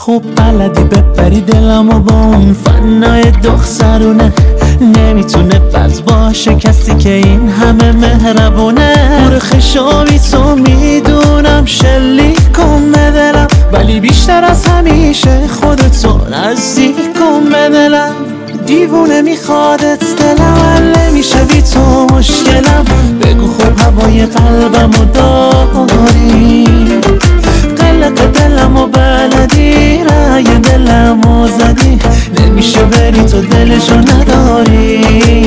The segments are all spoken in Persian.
خوب بلدی ببری دلمو با اون فنای دخترونه، نمیتونه بد باشه کسی که این همه مهربونه. مرخشامی تو میدونم شلیک کن به دلم، ولی بیشتر از همیشه خودتو نزدیک کن به دلم. دیوونه میخوادت دلم، حل نمیشه بی تو مشکلم. بگو خب هوای قلبمو داری، قلق دلمو بلدی، رای دلمو زدی، نمیشه بری تو دلشو نداری.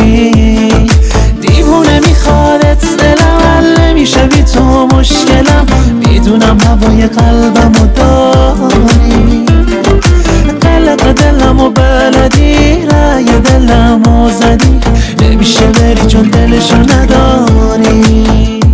دیوونه میخوادت دلم، حل نمیشه بی تو مشکلم. میدونم هوای قلبمو داری، قلق دلمو بلدی، رای دلمو زدی، نمیشه بری چون دلشو نداری.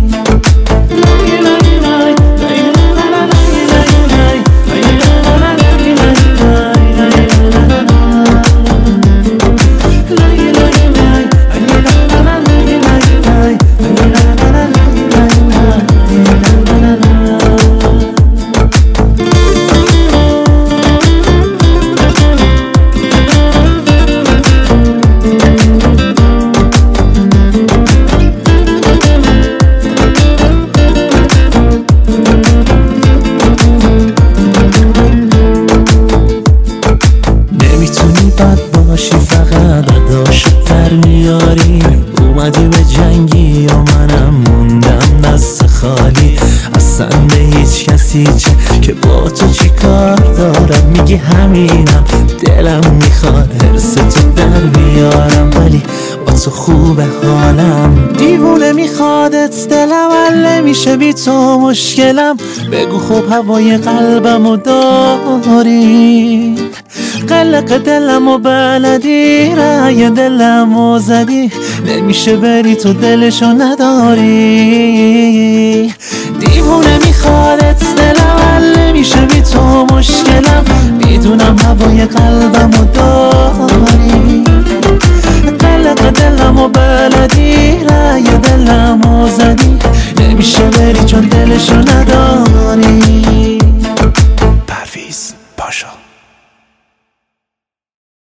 فقط اداشو در میاری، اومدی به جنگی یا منم موندم دست خالی. اصلا به هیچ کسی چه که با تو چی کار دارم، میگی همینم دلم میخواد حرس تو در بیارم، ولی با تو خوبه حالم. دیوونه میخوادت دلم، حل نمیشه بی تو مشکلم. بگو خب هوای قلبمو داری، قلق دلمو بلدی، رای دلمو زدی، نمیشه بری تو دلشو نداری. دیوونه میخوادت دلم، حل نمیشه بی تو مشکلم. میدونم هوای قلبمو داری، قلق دلمو بلدی،